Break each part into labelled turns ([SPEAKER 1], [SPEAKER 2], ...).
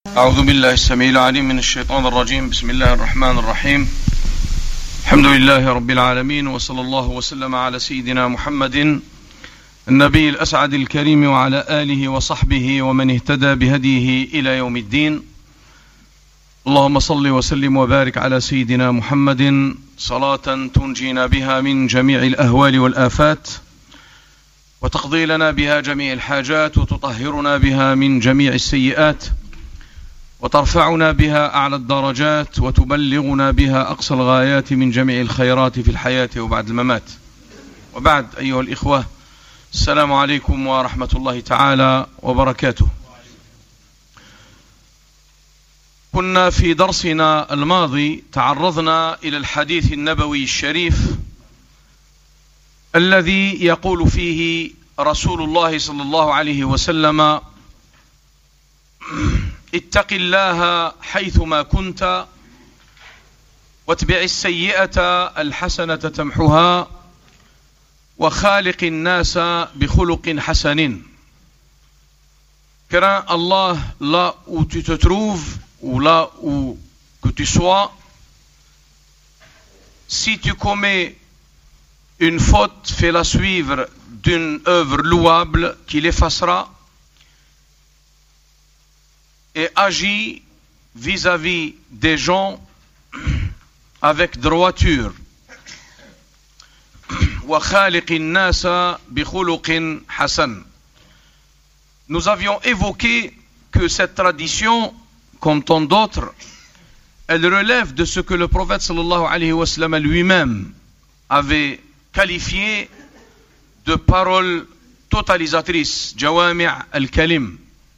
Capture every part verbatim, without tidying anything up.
[SPEAKER 1] أعوذ بالله السميع العليم من الشيطان الرجيم. بسم الله الرحمن الرحيم. الحمد لله رب العالمين، وصلى الله وسلم على سيدنا محمد النبي الأسعد الكريم وعلى آله وصحبه ومن اهتدى بهديه إلى يوم الدين. اللهم صل وسلم وبارك على سيدنا محمد صلاة تنجينا بها من جميع الأهوال والآفات، وتقضي لنا بها جميع الحاجات، وتطهرنا بها من جميع السيئات، وترفعنا بها أعلى الدرجات، وتبلغنا بها أقصى الغايات من جميع الخيرات في الحياة وبعد الممات. وبعد، أيها الإخوة، السلام عليكم ورحمة الله تعالى وبركاته. كنا في درسنا الماضي تعرضنا إلى الحديث النبوي الشريف الذي يقول فيه رسول الله صلى الله عليه وسلم: اتق الله حيثما كنت، واتبع السيئة الحسنة تمحها، وخالق الناس بخلق حسن. Crains Allah là où tu te trouves ou là où que tu sois. Si tu commets une faute, fais-la suivre d'une œuvre louable qui l'effacera, et agis vis-à-vis des gens avec droiture. Nous avions évoqué que cette tradition, comme tant d'autres, elle relève de ce que le prophète sallallahu alayhi wa sallam lui-même avait qualifié de paroles totalisatrices, jawami' al-kalim.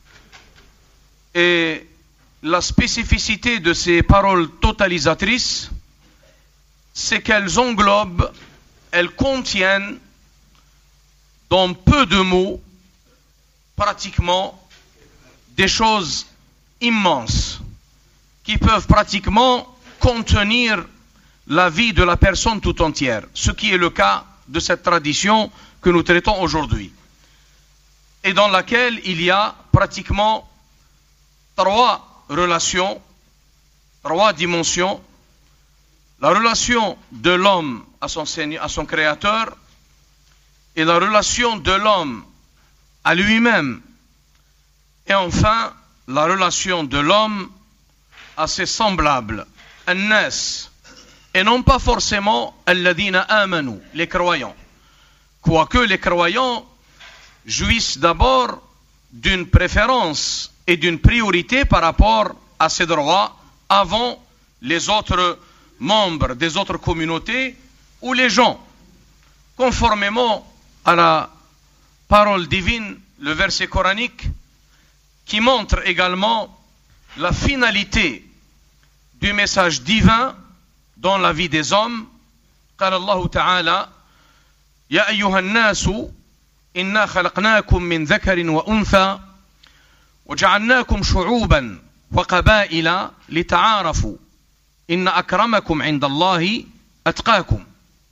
[SPEAKER 1] Et la spécificité de ces paroles totalisatrices, c'est qu'elles englobent, elles contiennent, dans peu de mots, pratiquement des choses immenses qui peuvent pratiquement contenir la vie de la personne tout entière, ce qui est le cas de cette tradition que nous traitons aujourd'hui, et dans laquelle il y a pratiquement trois relations, trois dimensions: la relation de l'homme à son Seigneur, à son Créateur, et la relation de l'homme à lui-même, et enfin la relation de l'homme à ses semblables, an-nas, et non pas forcément alladhina amanu, les croyants, quoique les croyants jouissent d'abord d'une préférence et d'une priorité par rapport à ses droits avant les autres membres des autres communautés ou les gens, conformément à la parole divine, le verset coranique, qui montre également la finalité du message divin dans la vie des hommes. قال الله تعالى: يا أيها الناس إنا خلقناكم من ذكر وأنثى وجعلناكم شعوبا وقبائل لتعارفوا إن أكرمكم عند الله أتقاكم.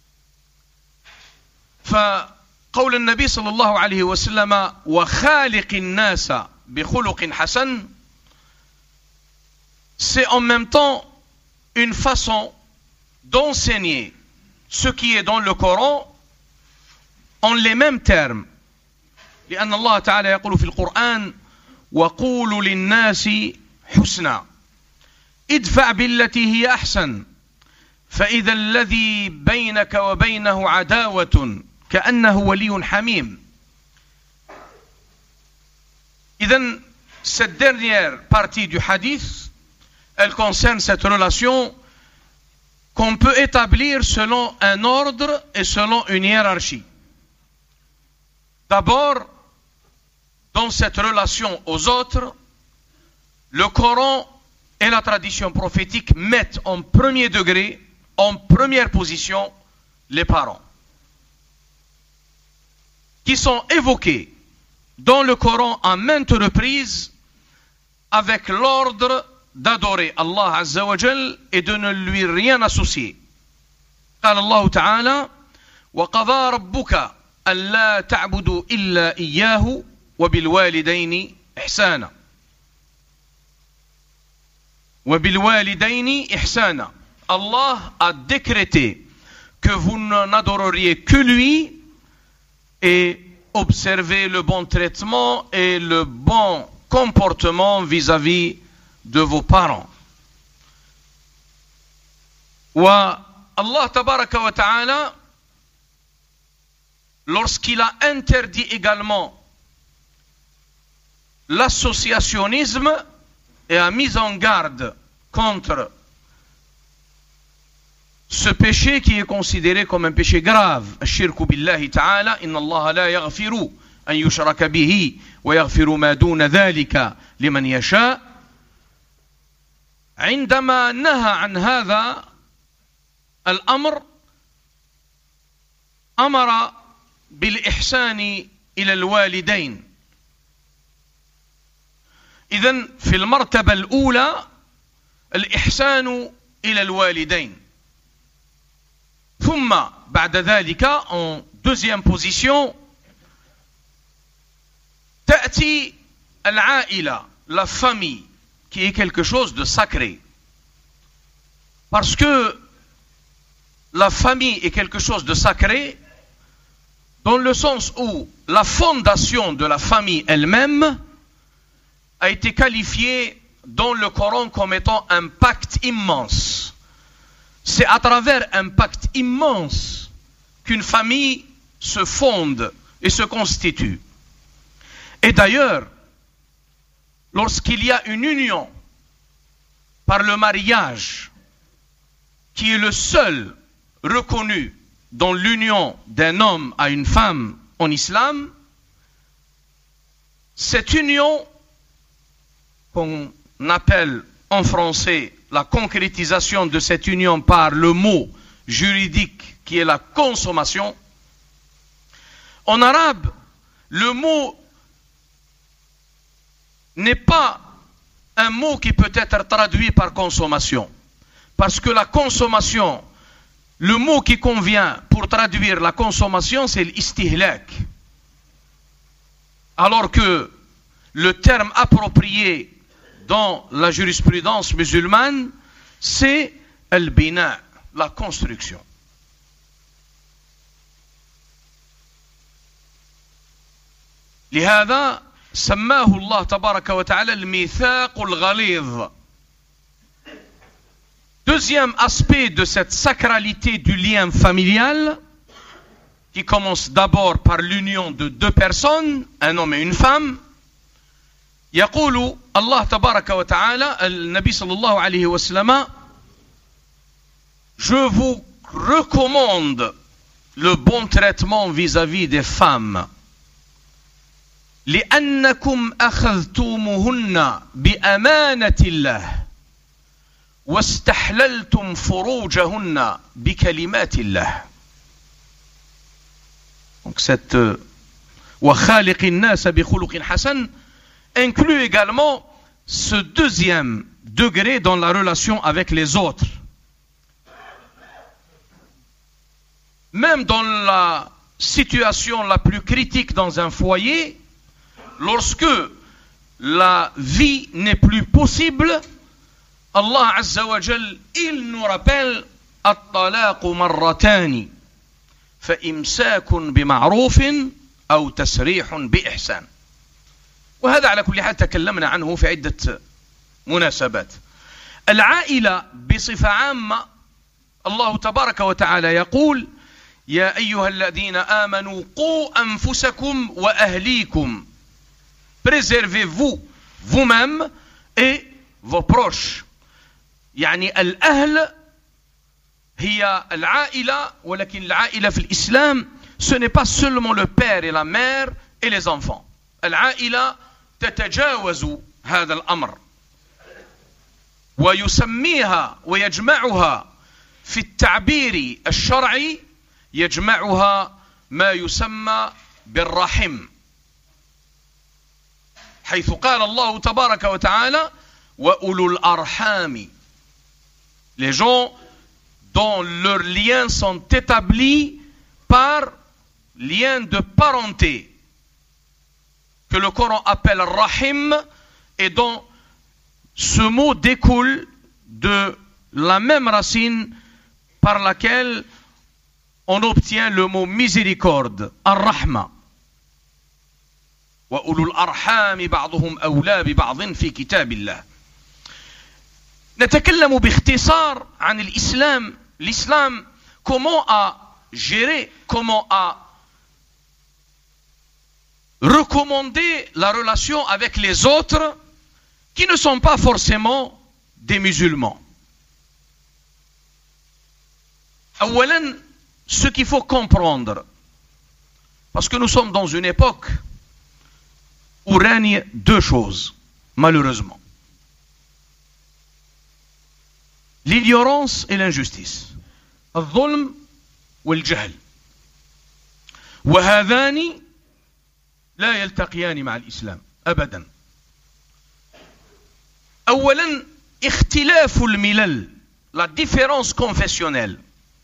[SPEAKER 1] فقول النبي صلى الله عليه وسلم: وخالق الناس بخلق حسن, c'est en même temps une façon d'enseigner ce qui est dans le Coran en les mêmes termes. لأن الله تعالى يقول في القرآن: وقولوا للناس حسنا ادفع بالتي هي أحسن فإذا الذي بينك وبينه عداوة كأنه ولي حميم. إذن cette dernière partie du hadith, elle concerne cette relation qu'on peut établir selon un ordre et selon une hiérarchie. D'abord, dans cette relation aux autres, le Coran et la tradition prophétique mettent en premier degré, en première position, les parents, qui sont évoqués dans le Coran à maintes reprises avec l'ordre d'adorer Allah Azza wa Jal et de ne lui rien associer. قال الله تعالى: وقضى ربك ألا تعبدوا إلا إياه وبالوالدين إحسانا. وَبِالْوَالِدَيْنِ إِحْسَانًا. Allah a décrété que vous n'adoreriez que lui et observez le bon traitement et le bon comportement vis-à-vis de vos parents. Wa Allah tabaraka wa ta'ala, lorsqu'il a interdit également l'associationnisme et a mis en garde contre ce péché qui est considéré comme un péché grave, الشرك بالله تعالى إن الله لا يغفر أن يشرك به ويغفر ما دون ذلك لمن يشاء. عندما نهى عن هذا الأمر أمر بالإحسان إلى الوالدين. إذن في المرتبة الأولى الإحسان إلى الوالدين. ثم بعد ذلك en deuxième position تأتي العائلة, la famille, qui est quelque chose de sacré. Parce que la famille est quelque chose de sacré dans le sens où la fondation de la famille elle-même a été qualifiée dans le Coran comme étant un pacte immense. C'est à travers un pacte immense qu'une famille se fonde et se constitue. Et d'ailleurs, lorsqu'il y a une union par le mariage, qui est le seul reconnu dans l'union d'un homme à une femme en islam, cette union qu'on appelle en français la concrétisation de cette union par le mot juridique qui est la consommation. En arabe, le mot n'est pas un mot qui peut être traduit par consommation. Parce que la consommation, le mot qui convient pour traduire la consommation, c'est l'istihlak. Alors que le terme approprié dans la jurisprudence musulmane, c'est al-bina, la construction. لهذا سماه الله تبارك وتعالى الميثاق الغليظ. Deuxième aspect de cette sacralité du lien familial, qui commence d'abord par l'union de deux personnes, un homme et une femme. يقول الله تبارك وتعالى, النبي صلى الله عليه وسلم, je vous recommande le bon traitement vis-à-vis des femmes. لأنكم أخذتموهن بأمانة الله واستحللتم فروجهن بكلمات الله. Donc cette وخالق الناس بخلق حسن inclut également ce deuxième degré dans la relation avec les autres. Même dans la situation la plus critique dans un foyer, lorsque la vie n'est plus possible, Allah Azza wa Jal, il nous rappelle الطلاق مرتان فإمساك بمعروف أو تسريح بإحسان. وهذا على كل حال تكلمنا عنه في عدة مناسبات. العائلة بصفة عامة الله تبارك وتعالى يقول يا أيها الذين آمنوا قوا أنفسكم وأهليكم. Préservez-vous vous-même et vos proches. يعني الأهل هي العائلة, ولكن العائلة في الإسلام ce n'est pas seulement le père et la mère et les enfants. العائلة تتجاوز هذا الأمر ويسميها ويجمعها في التعبير الشرعي, يجمعها ما يسمى بالرحم, حيث قال الله تبارك وتعالى وأولو الأرحام. Les gens dont leurs liens sont établis par lien de parenté, que le Coran appelle rahim, et dont ce mot découle de la même racine par laquelle on obtient le mot miséricorde, ar-rahma. Wa ulul arham ba'dhum awla bi ba'd fi kitabillah. نتكلم باختصار عن الإسلام. L'islam, comment a géré, comment a recommandé la relation avec les autres qui ne sont pas forcément des musulmans. أولاً, ce qu'il faut comprendre, parce que nous sommes dans une époque où règnent deux choses, malheureusement. L'ignorance et l'injustice. الظلم والجهل. وهذان لا يلتقيان مع الإسلام أبدا. أولا اختلاف الملل, la différence confessionnelle,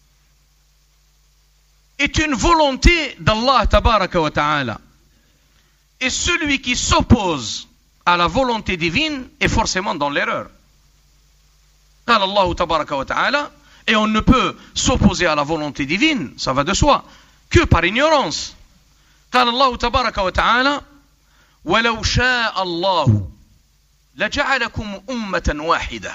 [SPEAKER 1] est une volonté d'Allah tabaraka wa ta'ala. Et celui qui s'oppose à la volonté divine est forcément dans l'erreur. قال الله تبارك وتعالى, et on ne peut s'opposer à la volonté divine, ça va de soi, que par ignorance. قال الله تبارك وتعالى ولو شاء الله لجعلكم أمة واحدة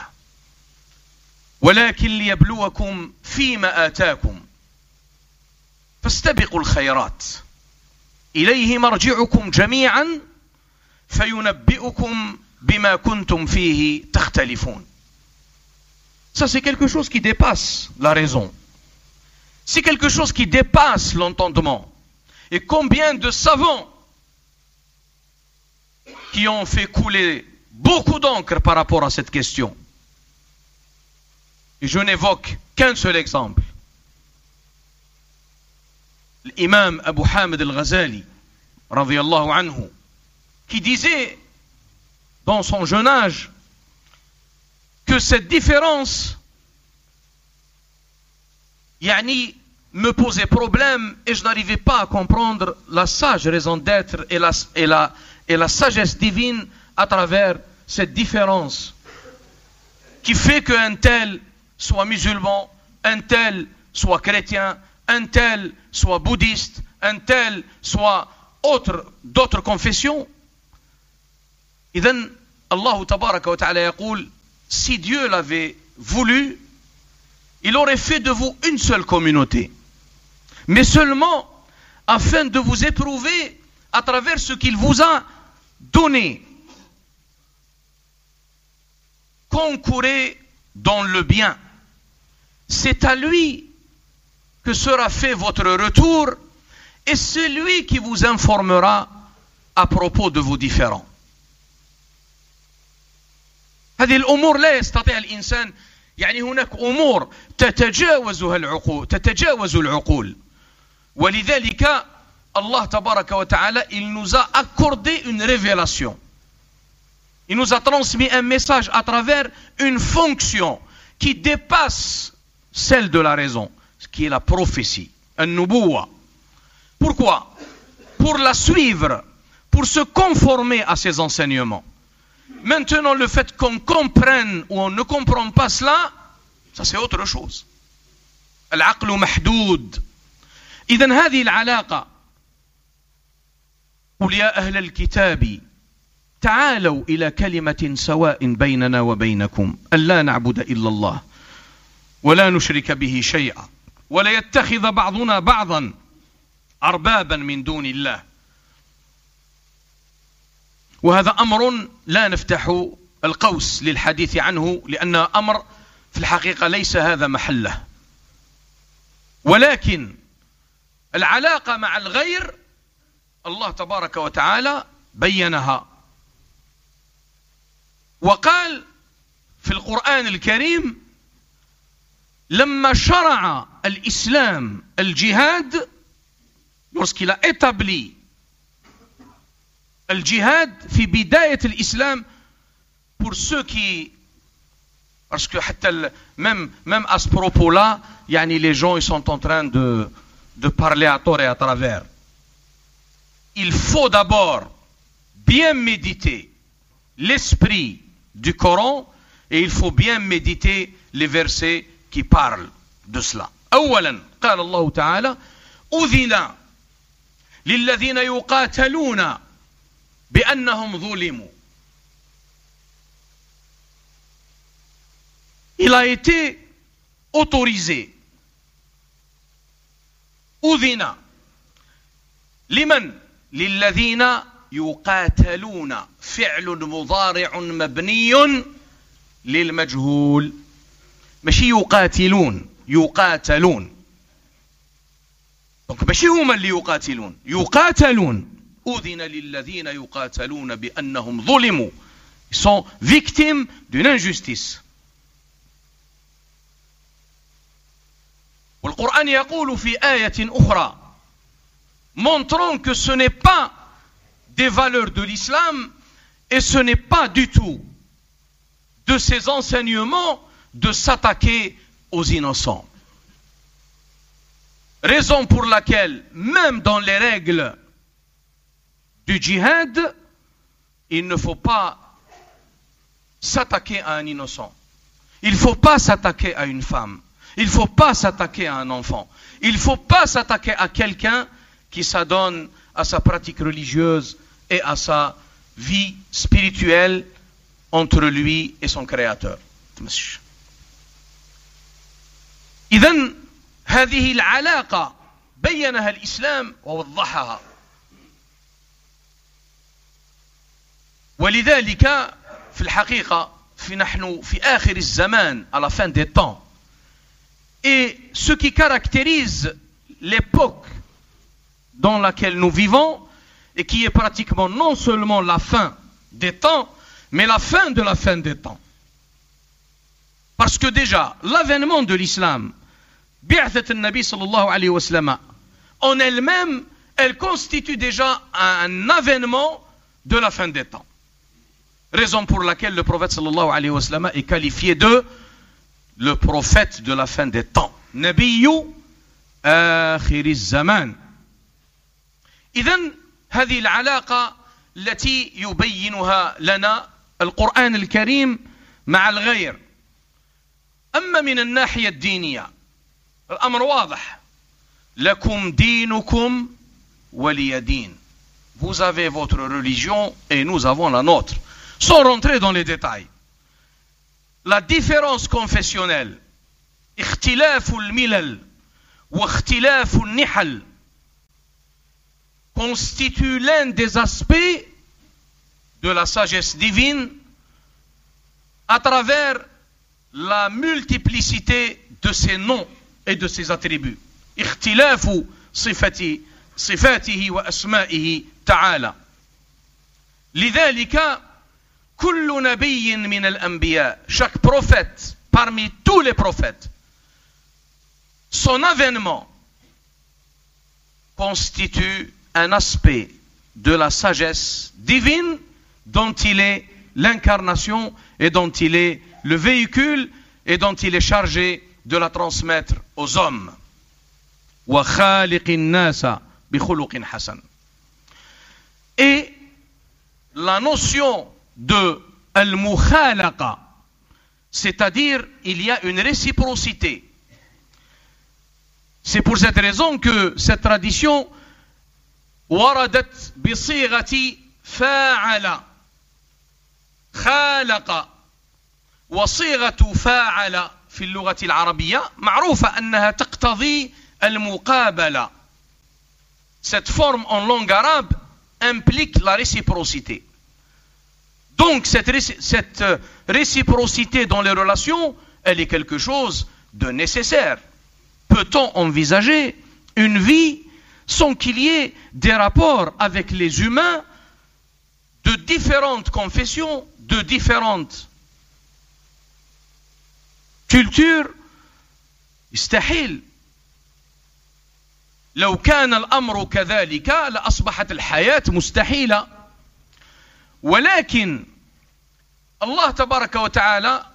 [SPEAKER 1] ولكن ليبلوكم فيما آتاكم فاستبقوا الخيرات إليه مرجعكم جميعا فينبئكم بما كنتم فيه تختلفون. Ça, c'est quelque chose qui dépasse la raison. C'est quelque chose qui dépasse l'entendement. Et combien de savants qui ont fait couler beaucoup d'encre par rapport à cette question. Et je n'évoque qu'un seul exemple. L'imam Abu Hamid al-Ghazali, radiyallahu anhu, qui disait dans son jeune âge que cette différence yani, me posait problème et je n'arrivais pas à comprendre la sage raison d'être et la, et, la, et la sagesse divine à travers cette différence qui fait qu'un tel soit musulman, un tel soit chrétien, un tel soit bouddhiste, un tel soit autre, d'autres confessions. إذن الله تبارك وتعالى يقول si Dieu l'avait voulu, il aurait fait de vous une seule communauté. Mais seulement afin de vous éprouver à travers ce qu'il vous a donné. Concourez dans le bien. C'est à lui que sera fait votre retour et c'est lui qui vous informera à propos de vos différends. هذه الأمور لا يستطيع الإنسان يعني هناك أمور تتجاوزها العقول تتجاوز العقول ولذلك الله تبارك وتعالى il nous a accordé une révélation. Il nous a transmis un message à travers une fonction qui dépasse celle de la raison, ce qui est la prophétie, an-nubuwa. Pourquoi? Pour la suivre, pour se conformer à ses enseignements. Maintenant, le fait qu'on comprenne ou on ne comprend pas cela, ça c'est autre chose. العقل محدود. إذن هذه العلاقة قل يا أهل الكتاب تعالوا إلى كلمة سواء بيننا وبينكم ألا نعبد إلا الله ولا نشرك به شيئا ولا يتخذ بعضنا بعضا أربابا من دون الله. وهذا أمر لا نفتح القوس للحديث عنه لأن أمر في الحقيقة ليس هذا محله. ولكن العلاقة مع الغير الله تبارك وتعالى بينها وقال في القرآن الكريم لما شرع الإسلام الجهاد lorsqu'il a établi الجهاد في بداية الإسلام pour ceux qui parce que حتى même même à ce propos là يعني les gens ils sont en train de de parler à tort et à travers. Il faut d'abord bien méditer l'esprit du Coran Et il faut bien méditer les versets qui parlent de cela. أولا قال الله تعالى أذن للذين يقاتلون بأنهم ظلموا. Il a été autorisé. أذن لمن؟ للذين يقاتلون فعل مضارع مبني للمجهول ماشي يقاتلون يقاتلون دونك ماشي هما اللي يقاتلون يقاتلون أذن للذين يقاتلون بأنهم ظلموا ils sont victimes d'une injustice. والقرآن يقول في آية أخرى montrant que ce n'est pas des valeurs de l'islam et ce n'est pas du tout de ses enseignements de s'attaquer aux innocents. Raison pour laquelle, même dans les règles du djihad, il ne faut pas s'attaquer à un innocent. Il ne faut pas s'attaquer à une femme. Il ne faut pas s'attaquer à un enfant. Il ne faut pas s'attaquer à quelqu'un qui s'adonne à sa pratique religieuse et à sa vie spirituelle entre lui et son créateur. إذن هذه العلاقة بينها الإسلام ووضحها. ولذلك في الحقيقة في نحن في آخر الزمان à la fin des temps. Et ce qui caractérise l'époque dans laquelle nous vivons et qui est pratiquement non seulement la fin des temps, mais la fin de la fin des temps. Parce que déjà, l'avènement de l'islam, bi'athat an-nabi sallallahu alayhi wa sallam, en elle-même, elle constitue déjà un avènement de la fin des temps. Raison pour laquelle le prophète sallallahu alayhi wa sallam est qualifié de le prophète de la fin des temps. Nabiyyu akhir az-zaman. إذن هذه العلاقة التي يبينها لنا القرآن الكريم مع الغير. أما من الناحية الدينية الأمر واضح. لكم دينكم ولي دين. Vous avez votre religion et nous avons la nôtre. Sans rentrer dans les détails. La différence confessionnelle, اختلاف الملل واختلاف النحل, constitue l'un des aspects de la sagesse divine à travers la multiplicité de ses noms et de ses attributs. اختلاف صفته صفاته وأسمائه تعالى. لذلك كل نبي من الأنبياء, chaque prophète parmi tous les prophètes, son avènement constitue un aspect de la sagesse divine dont il est l'incarnation et dont il est le véhicule et dont il est chargé de la transmettre aux hommes. وَخَالِقِ النَّاسَ بِخُلُقٍ حَسَنٍ. Et la notion de al-mukhalaqa, c'est-à-dire il y a une réciprocité. C'est pour cette raison que cette tradition وردت بصيغة فاعل خالق, وصيغة فاعل في اللغة العربية معروفة أنها تقتضي المقابلة. Cette forme en langue arabe implique la réciprocité. Donc cette, réci- cette réciprocité dans les relations, elle est quelque chose de nécessaire. Peut-on envisager une vie sans qu'il y ait des rapports avec les humains de différentes confessions, de différentes cultures? يستحيل. لو كان الأمر كذلك لأصبحت الحياة مستحيلة. ولكن الله تبارك وتعالى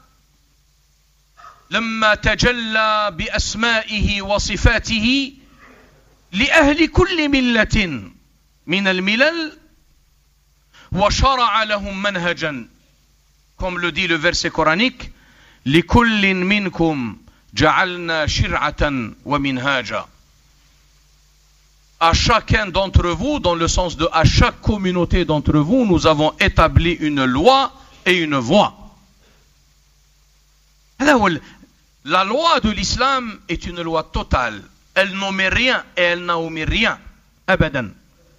[SPEAKER 1] لما تجلى بأسمائه وصفاته لأهل كل ملة من الملل وشرع لهم منهجا comme le dit le verset coranique, لِكُلٍّ مِّنْكُمْ جَعَلْنَا شِرْعَةً وَمِنْهَاجًا. À chacun d'entre vous, dans le sens de à chaque communauté d'entre vous, nous avons établi une loi et une voie. La loi de l'islam est une loi totale. Elle n'omet rien et elle n'omet rien. أبدا.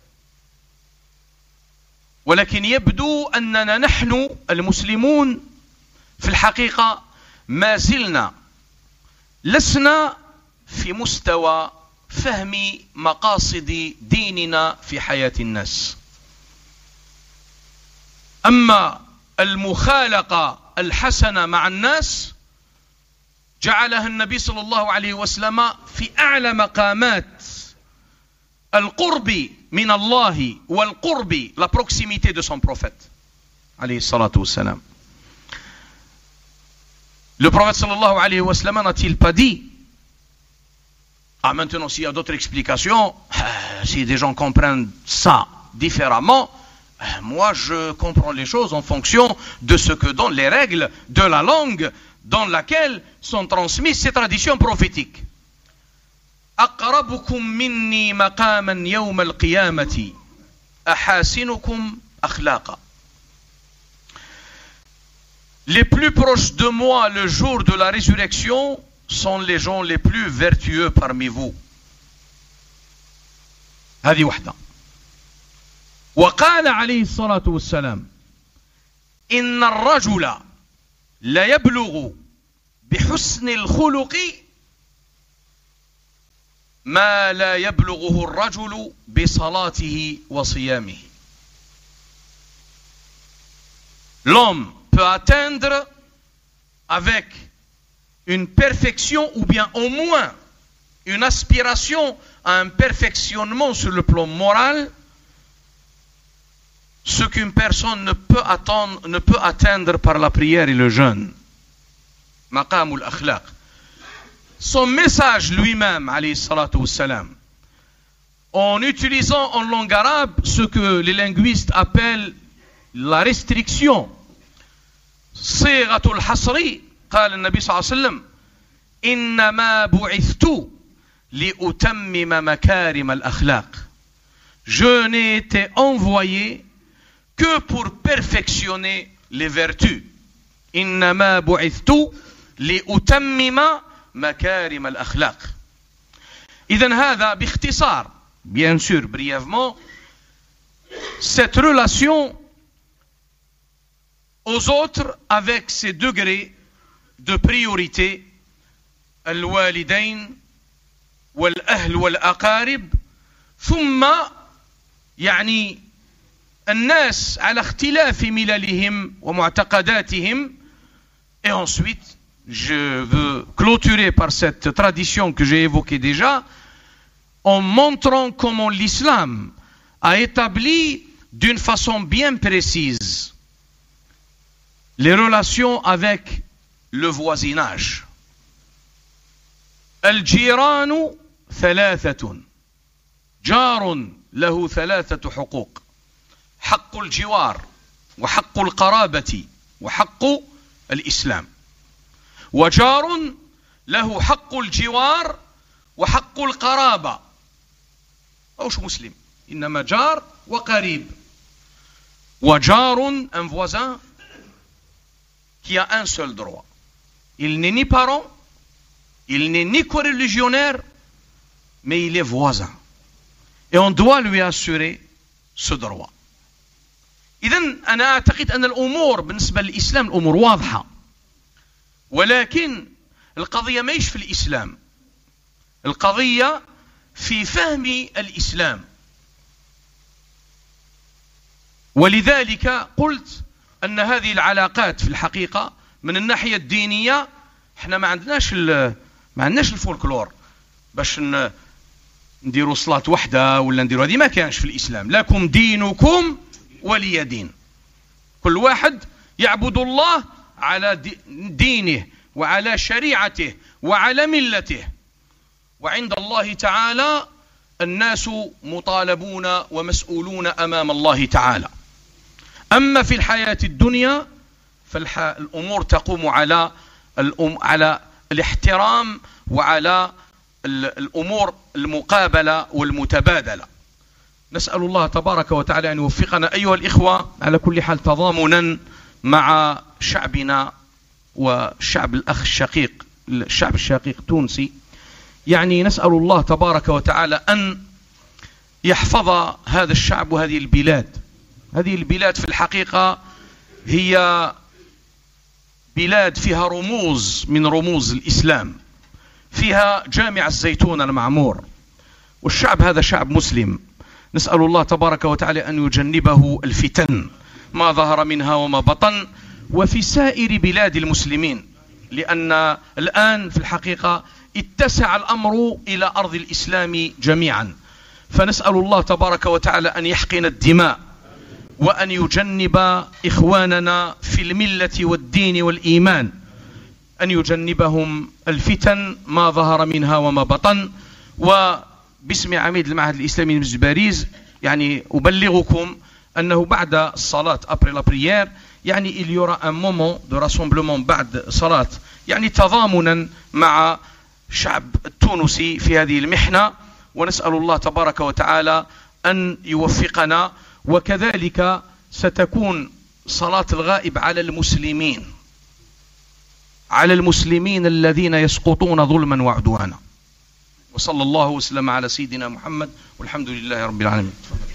[SPEAKER 1] ولكن يبدو أننا نحن المسلمون في الحقيقة ما زلنا لسنا في مستوى فهم مقاصد ديننا في حياة الناس. أما المخالقة الحسنة مع الناس جعلها النبي صلى الله عليه وسلم في أعلى مقامات القرب من الله والقرب la proximité de son prophète عليه الصلاة والسلام. Le prophète sallallahu alayhi wa sallam n'a-t-il pas dit, ah maintenant s'il y a d'autres explications, si des gens comprennent ça différemment, moi je comprends les choses en fonction de ce que donnent les règles de la langue dans laquelle sont transmises ces traditions prophétiques. أقربكم مني مقاما يوم القيامة أحاسنكم أخلاقا. Les plus proches de moi le jour de la résurrection sont les gens les plus vertueux parmi vous. هذه واحدة. وقال عليه الصلاة والسلام إن الرجل لا يبلغ بحسن الخلق ما لا يبلغه الرجل بصلاته وصيامه. L'homme peut atteindre avec une perfection ou bien au moins une aspiration à un perfectionnement sur le plan moral, ce qu'une personne ne peut attendre, ne peut atteindre par la prière et le jeûne. Maqamul akhlaq. Son message lui-même, alayhi salatu wassalam, en utilisant en langue arabe ce que les linguistes appellent la restriction. صيغة الحصر قال النبي صلى الله عليه وسلم إنما بعثت لأتمم مكارم الأخلاق. Je n'ai été envoyé que pour perfectionner les vertus. إنما بعثت لأتمم مكارم الأخلاق. إذن هذا باختصار, bien sûr, brièvement, cette relation aux autres avec ces degrés de priorité, الوالدين والأهل والأقارب, ثم يعني الناس على اختلاف مللهم ومعتقداتهم, et ensuite je veux clôturer par cette tradition que j'ai évoquée déjà en montrant comment l'islam a établi d'une façon bien précise les relations avec le voisinage. الجيران ثلاثة جار له ثلاثة حقوق حق الجوار وحق القرابة وحق الإسلام وجار له حق الجوار وحق القرابة أوش مسلم إنما جار وقريب وجار un voisin qui a un seul droit. Il n'est ni parent, il n'est ni co-religionnaire, mais il est voisin. Et on doit lui assurer ce droit. إذن أنا أعتقد أن الأمور بالنسبة للإسلام الأمور واضحة. ولكن القضية ماهيش في الإسلام. القضية في فهم الإسلام. ولذلك قلت أن هذه العلاقات في الحقيقة من الناحية الدينية احنا ما عندناش ما عندناش الفولكلور باش نديروا صلاة وحدة ولا نديروا هذه ما كانش في الإسلام. لكم دينكم ولي دين. كل واحد يعبد الله على دينه وعلى شريعته وعلى ملته. وعند الله تعالى الناس مطالبون ومسؤولون أمام الله تعالى. أما في الحياة الدنيا فالأمور تقوم على الأم على الاحترام وعلى الأمور المقابلة والمتبادلة. نسأل الله تبارك وتعالى أن يوفقنا أيها الإخوة على كل حال تضامنا مع شعبنا وشعب الأخ الشقيق الشعب الشقيق التونسي. يعني نسأل الله تبارك وتعالى أن يحفظ هذا الشعب وهذه البلاد. هذه البلاد في الحقيقة هي بلاد فيها رموز من رموز الإسلام، فيها جامع الزيتون المعمور، والشعب هذا شعب مسلم. نسأل الله تبارك وتعالى أن يجنبه الفتن ما ظهر منها وما بطن، وفي سائر بلاد المسلمين، لأن الآن في الحقيقة اتسع الأمر إلى أرض الإسلام جميعا. فنسأل الله تبارك وتعالى أن يحقن الدماء وأن يجنب إخواننا في الملة والدين والإيمان، أن يجنبهم الفتن ما ظهر منها وما بطن. وباسم عميد المعهد الإسلامي مسجد باريس يعني أبلغكم أنه بعد الصلاة après la prière يعني il y aura un moment de rassemblement بعد صلاة، يعني تضامنا مع الشعب التونسي في هذه المحنة. ونسأل الله تبارك وتعالى أن يوفقنا. وكذلك ستكون صلاة الغائب على المسلمين على المسلمين الذين يسقطون ظلما وعدوانا. وصلى الله وسلم على سيدنا محمد والحمد لله رب العالمين.